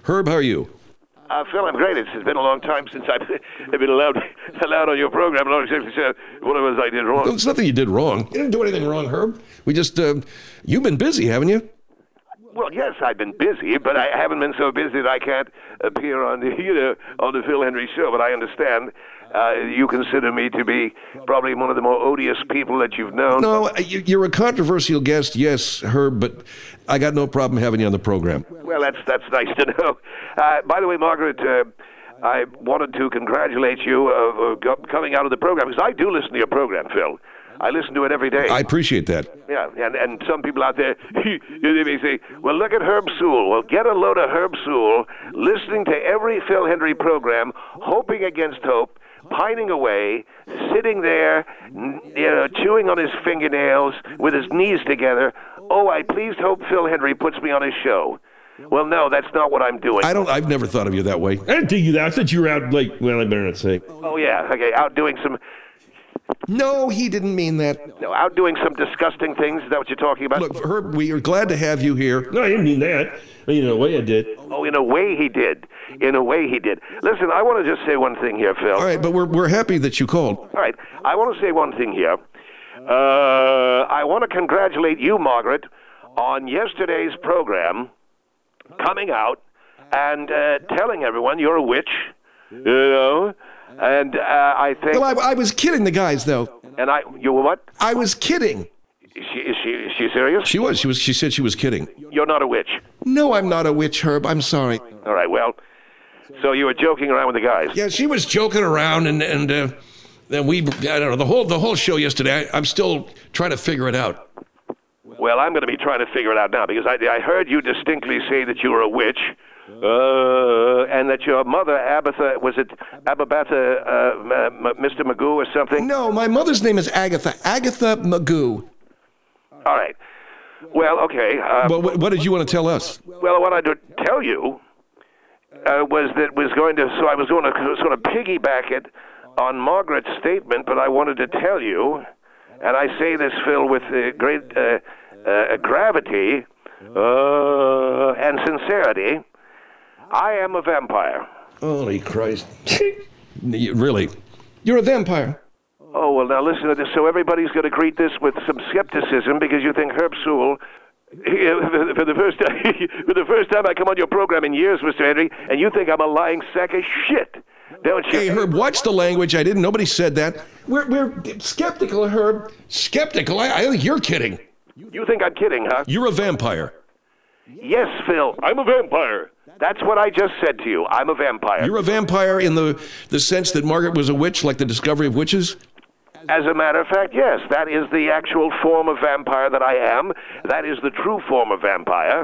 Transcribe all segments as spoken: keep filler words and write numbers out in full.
Herb, how are you? Uh, Phil, I'm great. It's, it's been a long time since I've been allowed allowed on your program. I'm not exactly sure what it was I did wrong. It's nothing you did wrong. You didn't do anything wrong, Herb. We just, uh, you've been busy, haven't you? Well, yes, I've been busy, but I haven't been so busy that I can't appear on the, you know, on the Phil Hendrie Show. But I understand uh, you consider me to be probably one of the more odious people that you've known. No, you- you're a controversial guest, yes, Herb, but I got no problem having you on the program. Well, that's that's nice to know. Uh, by the way, Margaret, uh, I wanted to congratulate you uh, uh, coming out of the program, because I do listen to your program, Phil. I listen to it every day. I appreciate that. Yeah, and, and some people out there, they may say, well, look at Herb Sewell. Well, get a load of Herb Sewell listening to every Phil Hendrie program, hoping against hope, pining away, sitting there, you know, chewing on his fingernails with his knees together. Oh, I pleased hope Phil Hendrie puts me on his show. Well, no, that's not what I'm doing. I don't, I've never thought of you that way. I didn't think you that. I thought you were out like, well, I better not say. Oh, yeah, okay, out doing some... No, he didn't mean that. No, out doing some disgusting things. Is that what you're talking about? Look, Herb, we are glad to have you here. No, I didn't mean that. I mean, in a way I did. Oh, in a way he did. In a way he did. Listen, I want to just say one thing here, Phil. All right, but we're we're happy that you called. All right, I want to say one thing here. Uh, I want to congratulate you, Margaret, on yesterday's program coming out and uh, telling everyone you're a witch, you know, and uh, I think... Well, I, I was kidding the guys, though. And I... You were what? I was kidding. Is she, is she, is she serious? She was. She was. She said she was kidding. You're not a witch. No, I'm not a witch, Herb. I'm sorry. All right, well, so you were joking around with the guys. Yeah, she was joking around, and and uh, then we. I don't know the whole the whole show yesterday. I, I'm still trying to figure it out. Well, I'm going to be trying to figure it out now, because I, I heard you distinctly say that you were a witch, uh, and that your mother, Abatha, was it Ababatha, uh, M- Mister Magoo or something? No, my mother's name is Agatha. Agatha Magoo. All right. Well, okay. Uh, Well, what, what did you want to tell us? well, what I did tell you uh, was that was going to, so I was going to sort of piggyback it on Margaret's statement, but I wanted to tell you, and I say this, Phil, with uh, great uh, uh, gravity uh, and sincerity, I am a vampire. Holy Christ! You- really, you're a vampire. Oh, well, now listen to this. So everybody's going to greet this with some skepticism, because you think Herb Sewell, he- for the first time, for the first time I come on your program in years, Mister Hendrie, and you think I'm a lying sack of shit, don't you? Hey, Herb, watch the language. I didn't. Nobody said that. We're we're skeptical, Herb. Skeptical. I, I think you're kidding. You think I'm kidding, huh? You're a vampire. Yes, Phil, I'm a vampire. That's what I just said to you. I'm a vampire. You're a vampire in the the sense that Margaret was a witch, like the discovery of witches. As a matter of fact, yes, that is the actual form of vampire that I am. That is the true form of vampire.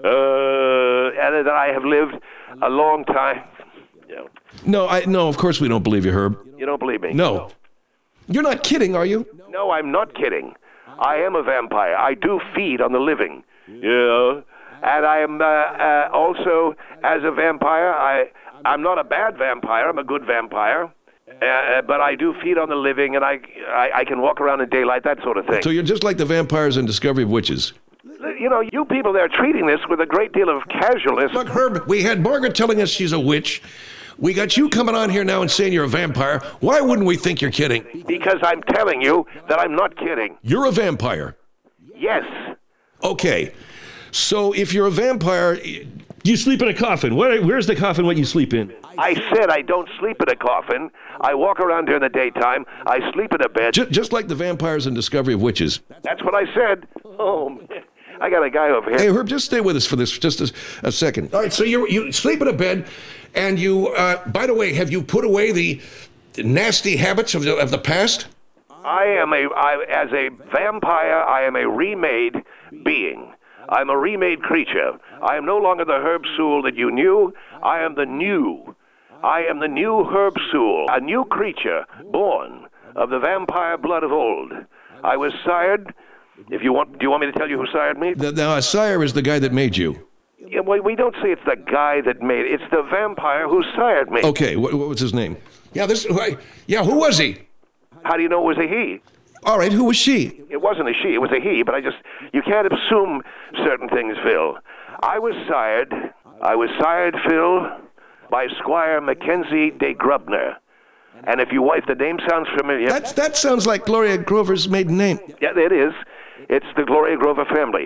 Uh, and that I have lived a long time. You know, No, I no. Of course we don't believe you, Herb. you don't believe me? No, you're not kidding, are you? No, I'm not kidding. I am a vampire. I do feed on the living. Yeah. And I am uh, uh, also, as a vampire, I, I'm not a bad vampire. I'm a good vampire. Uh, but I do feed on the living, and I, I, I can walk around in daylight, that sort of thing. So you're just like the vampires in Discovery of Witches. You know, you people there are treating this with a great deal of casualness. Look, Herb, we had Margaret telling us she's a witch. We got you coming on here now and saying you're a vampire. Why wouldn't we think you're kidding? Because I'm telling you that I'm not kidding. You're a vampire. Yes. Okay. So if you're a vampire, You sleep in a coffin. What, where's the coffin what you sleep in? I said I don't sleep in a coffin. I walk around during the daytime. I sleep in a bed. ju- just like the vampires in Discovery of Witches. That's what I said. Oh, man. I got a guy over here. Hey, Herb, just stay with us for this, just a, a second. All right, so you you sleep in a bed, and you, uh, by the way, have you put away the nasty habits of the, of the past? I am a, I, as a vampire, I am a remade being. I'm a remade creature. I am no longer the Herb Sewell that you knew. I am the new. I am the new Herb Sewell, a new creature born of the vampire blood of old. I was sired. If you want, do you want me to tell you who sired me? The, now, a sire is the guy that made you. Yeah, well, we don't say it's the guy that made it. It's the vampire who sired me. Okay, what, what was his name? Yeah, this. Yeah, who was he? How do you know it was a he? All right, who was she? It wasn't a she, it was a he, but I just, you can't assume certain things, Phil. I was sired I was sired, Phil, by Squire Mackenzie de Grubner. And if you if the name sounds familiar, That's, that sounds like Gloria Grover's maiden name. yeah, it is. It's the Gloria Grover family.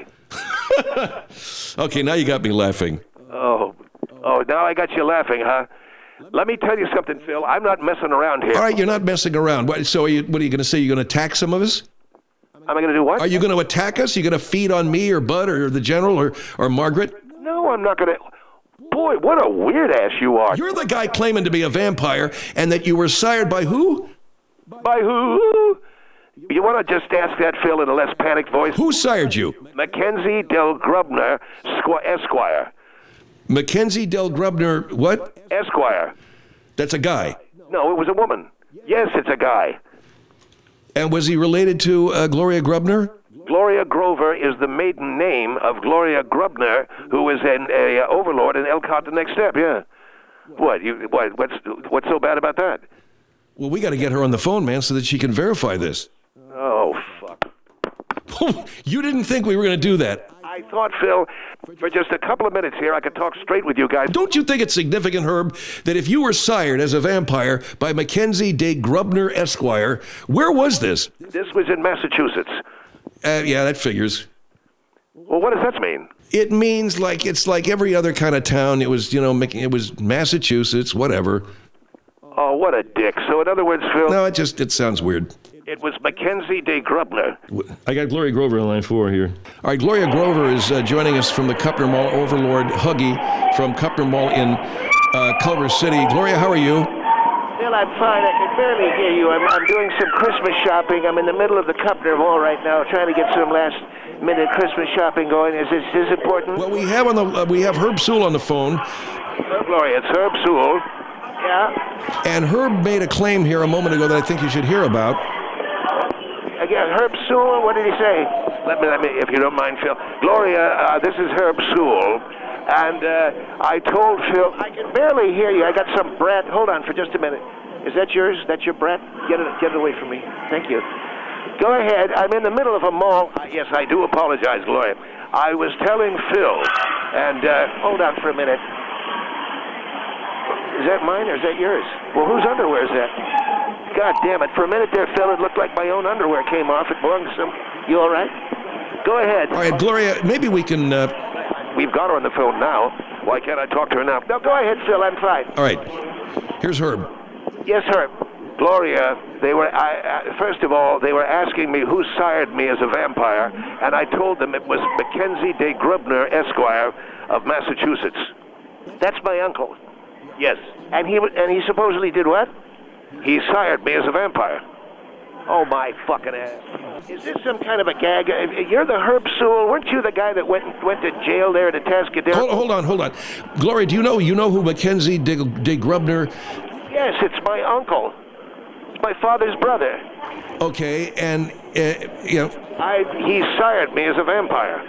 Okay, now you got me laughing. Oh, oh, now I got you laughing, huh? Let me tell you something, Phil. I'm not messing around here. All right, you're not messing around. What, so are you, what are you going to say? You're going to attack some of us? Am I going to do what? Are you going to attack us? Are you going to feed on me or Bud or the general or, or Margaret? No, I'm not going to. Boy, what a weird ass you are. You're the guy claiming to be a vampire and that you were sired by who? By who? You want to just ask that, Phil, in a less panicked voice? Who sired you? Mackenzie Del Grubner, Squ- Esquire. Mackenzie Del Grubner, what? Esquire. That's a guy. No, it was a woman. Yes, it's a guy. And was he related to uh, Gloria Grubner? Gloria Grover is the maiden name of Gloria Grubner, who was an a, uh, overlord in Elcott the Next Step, yeah. What, you, what, what's, what's so bad about that? Well, we got to get her on the phone, man, so that she can verify this. Oh, fuck. You didn't think we were going to do that. I thought, Phil, for just a couple of minutes here, I could talk straight with you guys. Don't you think it's significant, Herb, that if you were sired as a vampire by Mackenzie de Grubner Esquire, where was this? This was in Massachusetts. Uh, yeah, that figures. Well, what does that mean? It means like it's like every other kind of town. It was, you know, making it was Massachusetts, whatever. Oh, what a dick. So in other words, Phil, No, it just it sounds weird. it was Mackenzie de Grubner. I got Gloria Grover on line four here. All right, Gloria Grover is uh, joining us from the Cupner Mall. Overlord Huggy from Cupner Mall in uh, Culver City. Gloria, how are you? Phil, I'm fine. I can barely hear you. I'm, I'm doing some Christmas shopping. I'm in the middle of the Cupner Mall right now, trying to get some last-minute Christmas shopping going. Is this is important? Well, we have on the uh, we have Herb Sewell on the phone, Oh, Gloria, it's Herb Sewell. Yeah. and Herb made a claim here a moment ago that I think you should hear about. Again, Herb Sewell. What did he say? Let me, let me, if you don't mind, Phil. Gloria, uh, this is Herb Sewell, and uh, I told Phil I can barely hear you. I got some brat. Hold on for just a minute. Is that yours? That's your brat? Get it, get it away from me. Thank you. Go ahead. I'm in the middle of a mall. Uh, yes, I do apologize, Gloria. I was telling Phil, and uh, hold on for a minute. Is that mine or is that yours? Well, whose underwear is that? God damn it. For a minute there, Phil, it looked like my own underwear came off. It belonged to some... You all right? Go ahead. All right, Gloria, maybe we can. Uh, We've got her on the phone now. Why can't I talk to her now? No, go ahead, Phil. I'm fine. all right, here's Herb. Yes, Herb. Gloria, they were, I, I, first of all, they were asking me who sired me as a vampire, and I told them it was Mackenzie de Grubner, Esquire, of Massachusetts. That's my uncle. Yes. And he and he supposedly did what? He sired me as a vampire. Oh, my fucking ass. Is this some kind of a gag? You're the Herb Sewell. Weren't you the guy that went went to jail there at Atascadero? Hold, hold on, hold on. Gloria, do you know you know who Mackenzie de, de Grubner? Yes, it's my uncle. It's my father's brother. Okay, and uh, you know. I he sired me as a vampire.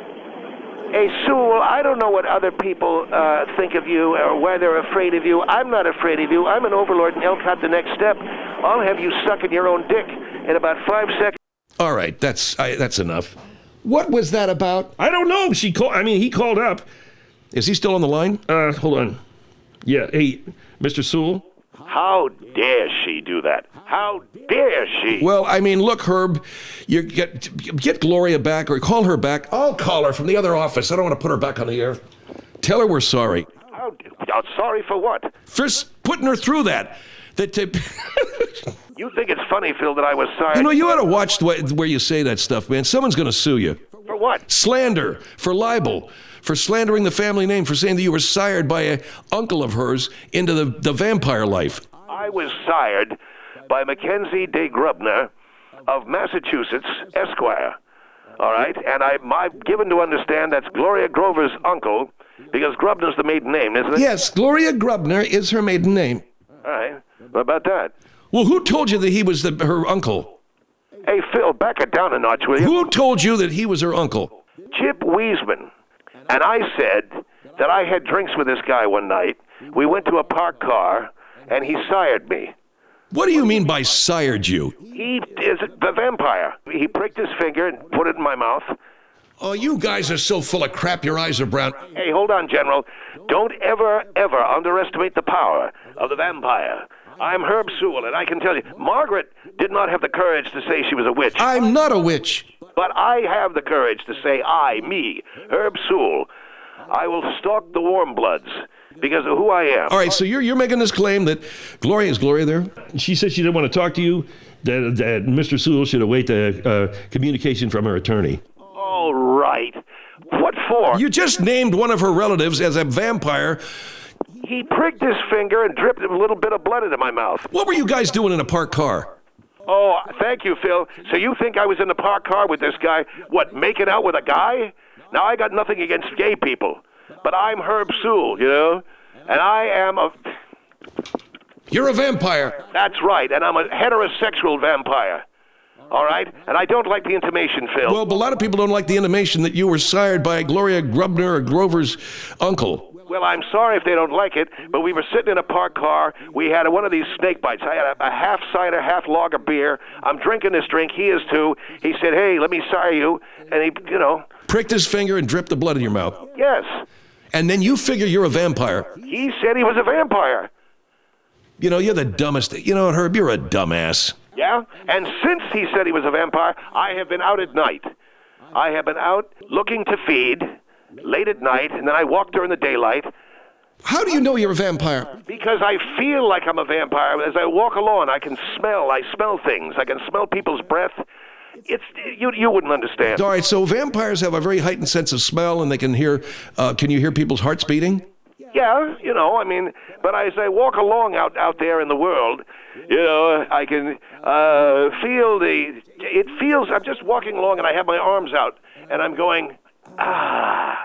Hey, Sewell, I don't know what other people uh, think of you or why they're afraid of you. I'm not afraid of you. I'm an overlord in Elcott the Next Step. I'll have you sucking your own dick in about five seconds. All right, that's I, that's enough. What was that about? I don't know. She called. I mean, he called up. Is he still on the line? Uh, hold on. Yeah. Hey, Mister Sewell. How dare she do that? How dare she? Well, I mean, look, Herb, you get get Gloria back or call her back. I'll call her from the other office. I don't want to put her back on the air. Tell her we're sorry. How, I'm sorry for what? For s- putting her through that. That to, You think it's funny, Phil, that I was sorry? you know, you ought to watch the way, where you say that stuff, man. Someone's going to sue you. For what? Slander, for libel, for slandering the family name, for saying that you were sired by an uncle of hers into the, the vampire life. I was sired by Mackenzie de Grubner of Massachusetts, Esquire. All right? And I'm, I'm given to understand that's Gloria Grover's uncle, because Grubner's the maiden name, isn't it? Yes, Gloria Grubner is her maiden name. All right. What about that? Well, who told you that he was the, her uncle? Hey, Phil, back it down a notch, will you? Who told you that he was her uncle? Chip Wiesman. And I said that I had drinks with this guy one night. We went to a parked car, and he sired me. What do you mean by sired you? He is the vampire. He pricked his finger and put it in my mouth. Oh, you guys are so full of crap, your eyes are brown. Hey, hold on, General. Don't ever, ever underestimate the power of the vampire. I'm Herb Sewell, and I can tell you, Margaret did not have the courage to say she was a witch. I'm not a witch. But I have the courage to say I, me, Herb Sewell, I will stalk the warm bloods because of who I am. All right, so you're you're making this claim that Gloria, is Gloria there? She said she didn't want to talk to you, that, that Mister Sewell should await the uh, communication from her attorney. All right. What for? You just named one of her relatives as a vampire. He pricked his finger and dripped a little bit of blood into my mouth. What were you guys doing in a parked car? Oh, thank you, Phil. So you think I was in the parked car with this guy, what, making out with a guy? Now, I got nothing against gay people, but I'm Herb Sewell, you know? And I am a... You're a vampire. That's right, and I'm a heterosexual vampire. All right? And I don't like the intimation, Phil. Well, but a lot of people don't like the intimation that you were sired by Gloria Grubner or Grover's uncle. Well, I'm sorry if they don't like it, but we were sitting in a parked car. We had one of these snake bites. I had a, a half cider, half lager beer. I'm drinking this drink. He is too. He said, hey, let me sire you. And he, you know. Pricked his finger and dripped the blood in your mouth. Yes. And then you figure you're a vampire. He said he was a vampire. You know, you're the dumbest. You know, Herb, you're a dumbass. Yeah? And since he said he was a vampire, I have been out at night. I have been out looking to feed late at night, and then I walk during the daylight. How do you know you're a vampire? Because I feel like I'm a vampire. As I walk along, I can smell. I smell things. I can smell people's breath. It's you. You wouldn't understand. All right, so vampires have a very heightened sense of smell, and they can hear. Uh, can you hear people's hearts beating? Yeah, you know, I mean, but as I walk along out, out there in the world, you know, I can uh, feel the. It feels. I'm just walking along, and I have my arms out, and I'm going. Ah,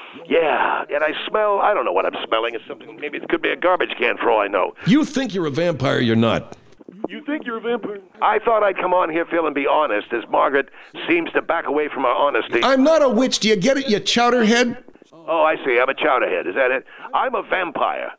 yeah, and I smell, I don't know what I'm smelling. It's something, maybe it could be a garbage can for all I know. You think you're a vampire, you're not. You think you're a vampire? I thought I'd come on here, Phil, and be honest, as Margaret seems to back away from her honesty. I'm not a witch, do you get it, you chowderhead? Oh, I see, I'm a chowderhead, is that it? I'm a vampire.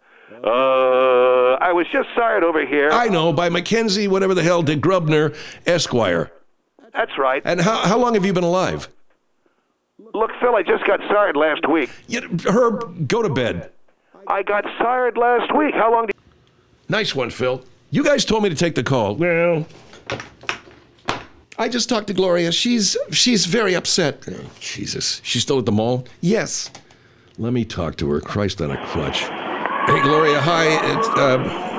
Uh, I was just sired over here. I know, by Mackenzie, whatever the hell, de Grubner, Esquire. That's right. And how, how long have you been alive? Look, Phil, I just got sired last week. You, Herb, go to bed. I got sired last week. How long did you... Nice one, Phil. You guys told me to take the call. Well, I just talked to Gloria. She's she's very upset. Oh, Jesus. She's still at the mall? Yes. Let me talk to her. Christ on a crutch. Hey, Gloria. Hi. It's, uh,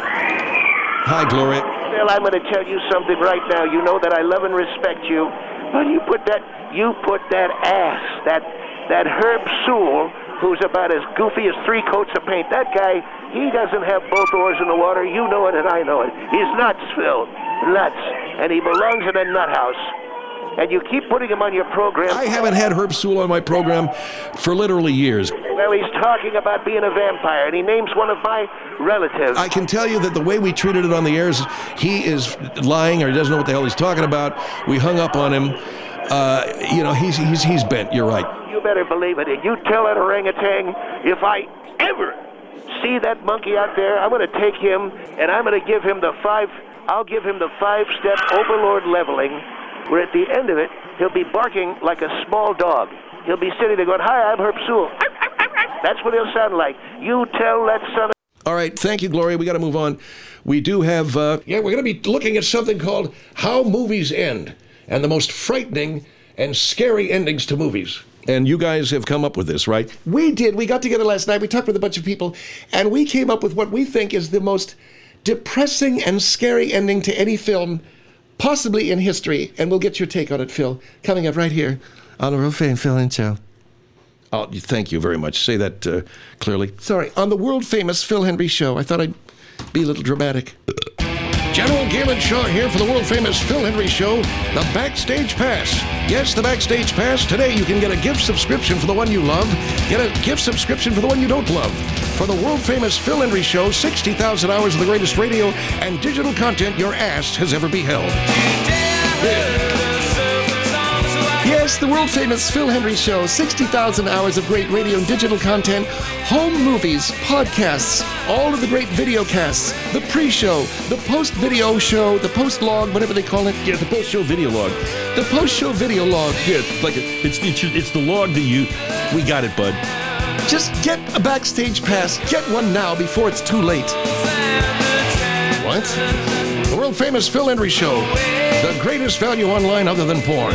hi, Gloria. Phil, I'm going to tell you something right now. You know that I love and respect you. But you put that, you put that ass, that, that Herb Sewell, who's about as goofy as three coats of paint. That guy, he doesn't have both oars in the water. You know it and I know it. He's nuts, Phil. Nuts. And he belongs in a nut house. And you keep putting him on your program. I haven't had Herb Sewell on my program for literally years. Well, he's talking about being a vampire, and he names one of my relatives. I can tell you that the way we treated it on the air is he is lying or he doesn't know what the hell he's talking about. We hung up on him. Uh, you know, he's, he's, he's bent. You're right. You better believe it. And you tell that orangutan, if I ever see that monkey out there, I'm going to take him, and I'm going to give him the five, I'll give him the five-step overlord leveling, where at the end of it, he'll be barking like a small dog. He'll be sitting there going, hi, I'm Herb Sewell. That's what he'll sound like. You tell that son of... All right, thank you, Gloria. We got to move on. We do have... Uh, yeah, we're going to be looking at something called How Movies End, and the most frightening and scary endings to movies. And you guys have come up with this, right? We did. We got together last night. We talked with a bunch of people, and we came up with what we think is the most depressing and scary ending to any film, possibly in history. And we'll get your take on it, Phil, coming up right here on the Real Famous Phil and Show. Oh, thank you very much. Say that uh, clearly. Sorry, on the world-famous Phil Henry Show. I thought I'd be a little dramatic. General Galen Shaw here for the world-famous Phil Henry Show, the Backstage Pass. Yes, the Backstage Pass. Today you can get a gift subscription for the one you love, get a gift subscription for the one you don't love. For the world-famous Phil Henry Show, sixty thousand hours of the greatest radio and digital content your ass has ever beheld. Yeah. Yes, the world-famous Phil Hendry Show, sixty thousand hours of great radio and digital content, home movies, podcasts, all of the great video casts, the pre-show, the post-video show, the post-log, whatever they call it. Yeah, the post-show video log. The post-show video log. Yeah, it's like a, it's, it's it's the log that you. We got it, bud. Just get a backstage pass. Get one now before it's too late. What? The world-famous Phil Hendry Show. The greatest value online other than porn.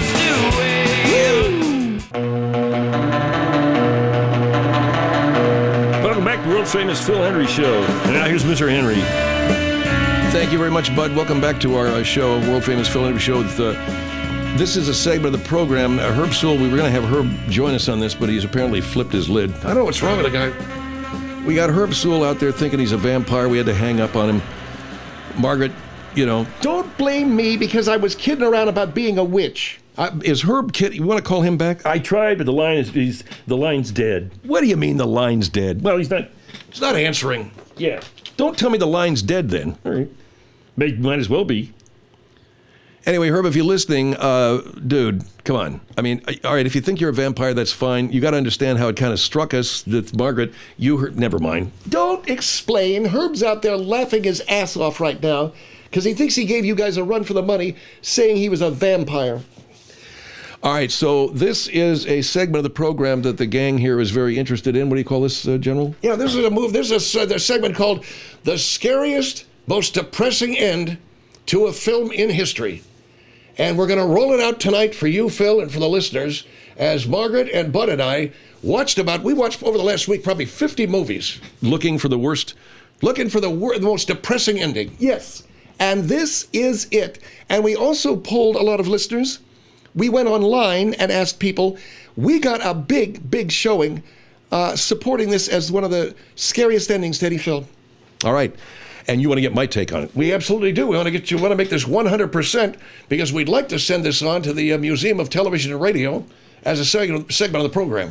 Welcome back to World Famous Phil Hendry Show. And now here's Mister Henry. Thank you very much, Bud. Welcome back to our uh, show, World Famous Phil Hendry Show. With, uh, this is a segment of the program. Uh, Herb Sewell, we were going to have Herb join us on this, but he's apparently flipped his lid. I don't know what's wrong with the guy. We got Herb Sewell out there thinking he's a vampire. We had to hang up on him. Margaret, you know. Don't blame me because I was kidding around about being a witch. Uh, is Herb kid? You want to call him back? I tried, but the line is he's, the line's dead. What do you mean the line's dead? Well, he's not. It's not answering. Yeah. Don't tell me the line's dead then. All right. May, might as well be. Anyway, Herb, if you're listening, uh, dude, come on. I mean, all right, if you think you're a vampire, that's fine. You got to understand how it kind of struck us that Margaret, you heard. Never mind. Don't explain. Herb's out there laughing his ass off right now because he thinks he gave you guys a run for the money saying he was a vampire. All right, so this is a segment of the program that the gang here is very interested in. What do you call this, uh, General? Yeah, this is a move. This is a, a segment called The Scariest, Most Depressing End to a Film in History. And we're going to roll it out tonight for you, Phil, and for the listeners, as Margaret and Bud and I watched about, we watched over the last week probably fifty movies. Looking for the worst. Looking for the, wor- the most depressing ending. Yes. And this is it. And we also polled a lot of listeners. We went online and asked people. We got a big, big showing uh, supporting this as one of the scariest endings to any film. All right. And you want to get my take on it? We absolutely do. We want to get you want to make this one hundred percent because we'd like to send this on to the uh, Museum of Television and Radio as a seg- segment of the program.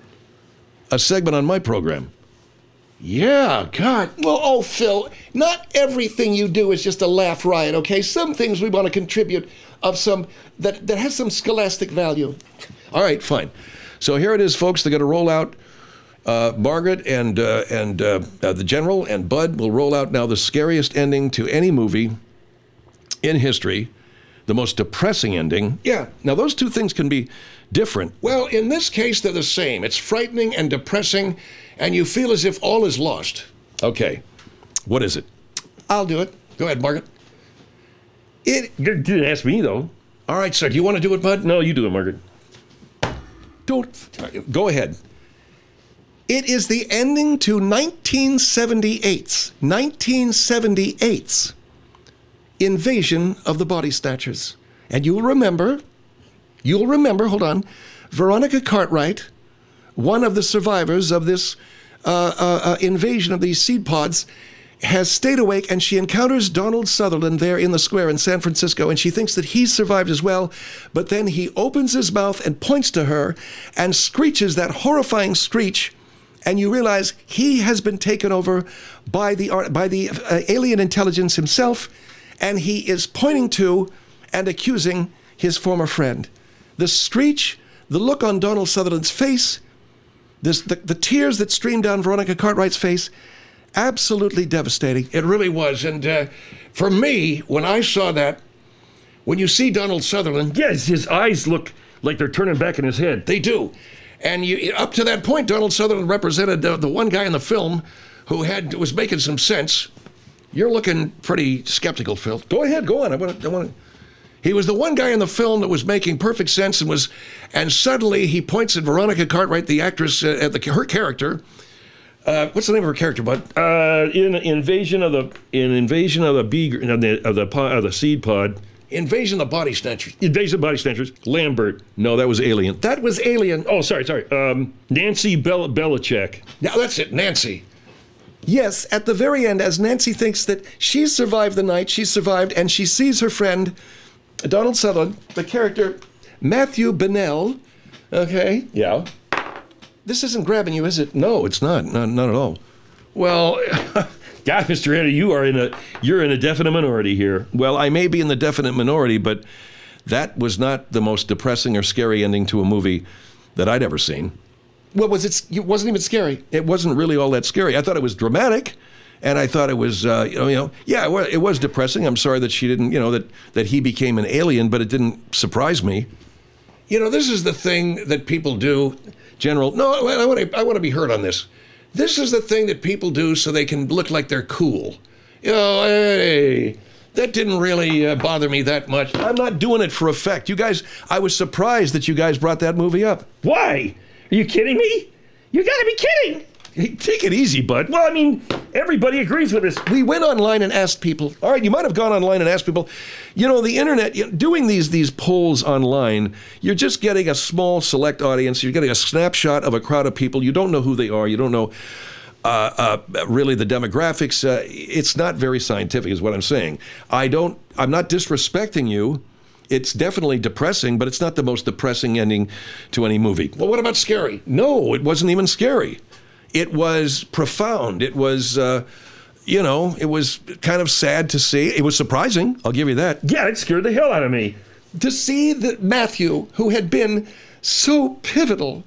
A segment on my program. Yeah, God. Well, oh, Phil, not everything you do is just a laugh riot, okay? Some things we want to contribute of some that, that has some scholastic value. All right, fine. So here it is, folks. They're going to roll out. Uh, Margaret and uh, and uh, uh, the General and Bud will roll out now the scariest ending to any movie in history, the most depressing ending. Yeah. Now, those two things can be different. Well, in this case, they're the same. It's frightening and depressing, and you feel as if all is lost. Okay. What is it? I'll do it. Go ahead, Margaret. It. You didn't ask me, though. All right, sir. Do you want to do it, Bud? No, you do it, Margaret. Don't. Go ahead. It is the ending to nineteen seventy-eight's, nineteen seventy-eight's Invasion of the Body Snatchers. And you'll remember, you'll remember, hold on, Veronica Cartwright, one of the survivors of this uh, uh, uh, invasion of these seed pods, has stayed awake, and she encounters Donald Sutherland there in the square in San Francisco, and she thinks that he survived as well, but then he opens his mouth and points to her and screeches that horrifying screech, and you realize he has been taken over by the by the uh, alien intelligence himself, and he is pointing to and accusing his former friend. The screech, the look on Donald Sutherland's face, this, the, the tears that streamed down Veronica Cartwright's face, absolutely devastating. It really was. And uh, for me, when I saw that, when you see Donald Sutherland... Yes, his eyes look like they're turning back in his head. They do. And you, up to that point, Donald Sutherland represented the, the one guy in the film who had was making some sense. You're looking pretty skeptical, Phil. Go ahead, go on. I want to. I want to. He was the one guy in the film that was making perfect sense and was, and suddenly he points at Veronica Cartwright, the actress, uh, at the her character. Uh, what's the name of her character, Bud? Uh, in invasion of the in invasion of the bee of the of the, pod, of the seed pod. Invasion of the Body Snatchers. Invasion of Body Snatchers. Lambert. No, that was Alien. That was Alien. Oh, sorry, sorry. Um, Nancy Bel- Belichick. Now that's it, Nancy. Yes, at the very end, as Nancy thinks that she survived the night, she survived, and she sees her friend, Donald Sutherland, the character Matthew Bennell, okay? Yeah. This isn't grabbing you, is it? No, it's not. Not, not at all. Well, God, Mister Henry, you are in a you're in a definite minority here. Well, I may be in the definite minority, but that was not the most depressing or scary ending to a movie that I'd ever seen. What was it? It wasn't even scary. It wasn't really all that scary. I thought it was dramatic, and I thought it was, uh, you know, you know, yeah, it was, it was depressing. I'm sorry that she didn't, you know, that, that he became an alien, but it didn't surprise me. You know, this is the thing that people do. General, No, I want to I want to be heard on this. This is the thing that people do so they can look like they're cool. You know, hey, that didn't really uh, bother me that much. I'm not doing it for effect. You guys, I was surprised that you guys brought that movie up. Why? Are you kidding me? You gotta be kidding! Hey, take it easy, bud. Well, I mean, everybody agrees with this. We went online and asked people. All right, you might have gone online and asked people. You know, the internet, you know, doing these these polls online, you're just getting a small select audience. You're getting a snapshot of a crowd of people. You don't know who they are. You don't know uh, uh, really the demographics. Uh, it's not very scientific, is what I'm saying. I don't. I'm not disrespecting you. It's definitely depressing, but it's not the most depressing ending to any movie. Well, what about scary? No, it wasn't even scary. It was profound. It was, uh, you know, it was kind of sad to see. It was surprising. I'll give you that. Yeah, it scared the hell out of me. To see that Matthew, who had been so pivotal.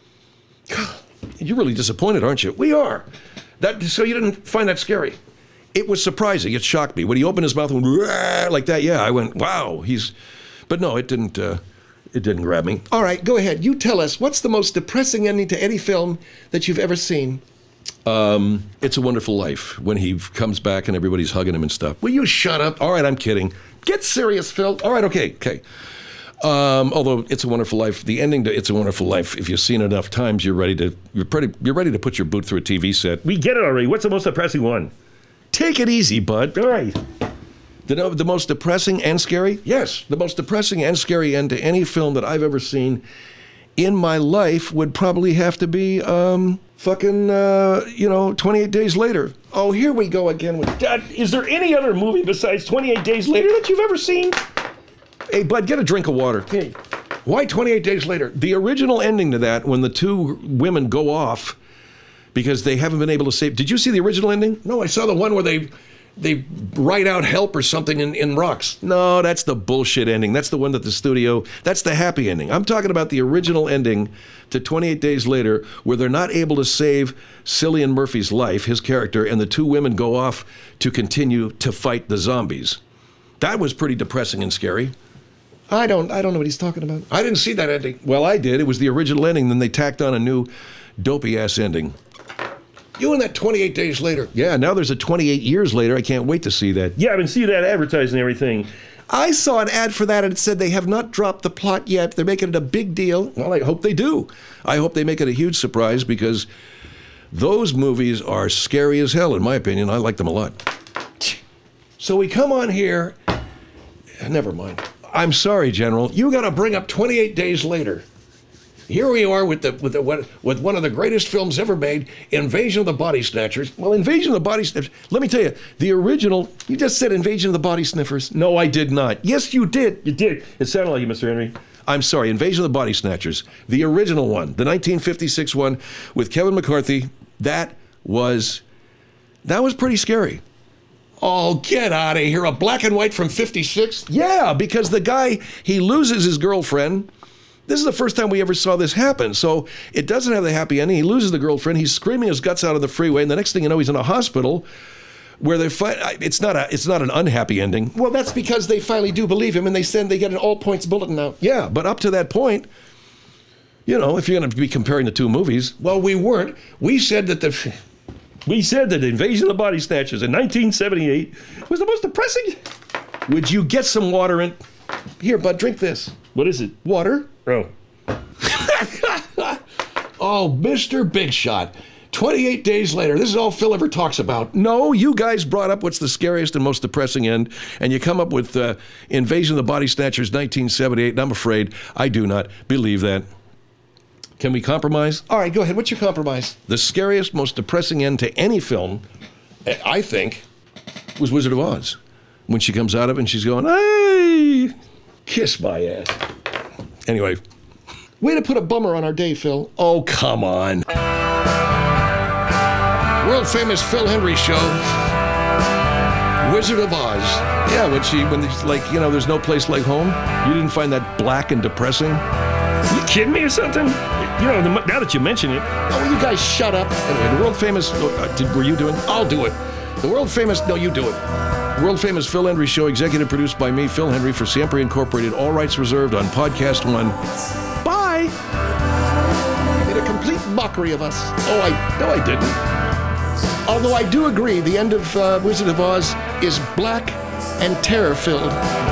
You're really disappointed, aren't you? We are. That so you didn't find that scary? It was surprising. It shocked me when he opened his mouth and went "Rah," like that. Yeah, I went, "Wow, he's." But no, it didn't. Uh, it didn't grab me. All right, go ahead. You tell us, what's the most depressing ending to any film that you've ever seen? Um, It's a Wonderful Life, when he comes back and everybody's hugging him and stuff. Will you shut up? All right, I'm kidding. Get serious, Phil. All right, okay, okay. Um, although It's a Wonderful Life, the ending to It's a Wonderful Life, if you've seen it enough times, you're ready to you're pretty you're ready to put your boot through a T V set. We get it already. What's the most depressing one? Take it easy, bud. All right. The, the most depressing and scary? Yes, the most depressing and scary end to any film that I've ever seen in my life would probably have to be, um, fucking, uh, you know, twenty-eight Days Later. Oh, here we go again with... Dad, is there any other movie besides twenty-eight Days Later that you've ever seen? Hey, bud, get a drink of water. Hey. Why twenty-eight Days Later? The original ending to that, when the two women go off because they haven't been able to save... Did you see the original ending? No, I saw the one where they they write out help or something in, in rocks. No, that's the bullshit ending. That's the one that the studio... That's the happy ending. I'm talking about the original ending to twenty-eight Days Later, where they're not able to save Cillian Murphy's life, his character, and the two women go off to continue to fight the zombies. That was pretty depressing and scary. I don't I don't know what he's talking about. I didn't see that ending. Well, I did. It was the original ending. Then they tacked on a new dopey-ass ending. You and that twenty-eight Days Later. Yeah, now there's a twenty-eight years later. I can't wait to see that. Yeah, I've been seeing that advertised and everything. I saw an ad for that and it said they have not dropped the plot yet. They're making it a big deal. Well, I hope they do. I hope they make it a huge surprise because those movies are scary as hell, in my opinion. I like them a lot. So we come on here. Never mind. I'm sorry, General. You got to bring up twenty-eight Days Later. Here we are with the with the with one of the greatest films ever made, Invasion of the Body Snatchers. Well, Invasion of the Body Sniffers. Let me tell you, the original. You just said Invasion of the Body Sniffers. No, I did not. Yes, you did. You did. It sounded like you, Mister Henry. I'm sorry, Invasion of the Body Snatchers, the original one, the nineteen fifty-six one with Kevin McCarthy. That was that was pretty scary. Oh, get out of here! A black and white from fifty-six. Yeah, because the guy, he loses his girlfriend. This is the first time we ever saw this happen. So it doesn't have the happy ending. He loses the girlfriend. He's screaming his guts out of the freeway, and the next thing you know, he's in a hospital where they fight. It's not a. It's not an unhappy ending. Well, that's because they finally do believe him, and they send they get an all points bulletin out. Yeah, but up to that point, you know, if you're going to be comparing the two movies, well, we weren't. We said that the. We said that Invasion of the Body Snatchers in nineteen seventy-eight was the most depressing. Would you get some water in? Here, bud, drink this. What is it? Water. Oh. Oh, Mister Big Shot. twenty-eight Days Later. This is all Phil ever talks about. No, you guys brought up what's the scariest and most depressing end, and you come up with uh, Invasion of the Body Snatchers nineteen seventy-eight, and I'm afraid I do not believe that. Can we compromise? All right, go ahead. What's your compromise? The scariest, most depressing end to any film, I think, was Wizard of Oz. When she comes out of it and she's going, hey, kiss my ass. Anyway. Way to put a bummer on our day, Phil. Oh, come on. World famous Phil Hendrie Show. Wizard of Oz. Yeah, when she, when it's like, you know, there's no place like home. You didn't find that black and depressing? You kidding me or something? You know, the, now that you mention it. Oh, will you guys shut up? Anyway, the world famous, uh, did, were you doing? I'll do it. The world famous, no, you do it. World famous Phil Hendrie Show, executive produced by me, Phil Hendrie, for Siempre Incorporated. All rights reserved on Podcast One. Bye. You made a complete mockery of us. Oh, I, no, I didn't. Although I do agree, the end of uh, Wizard of Oz is black and terror-filled.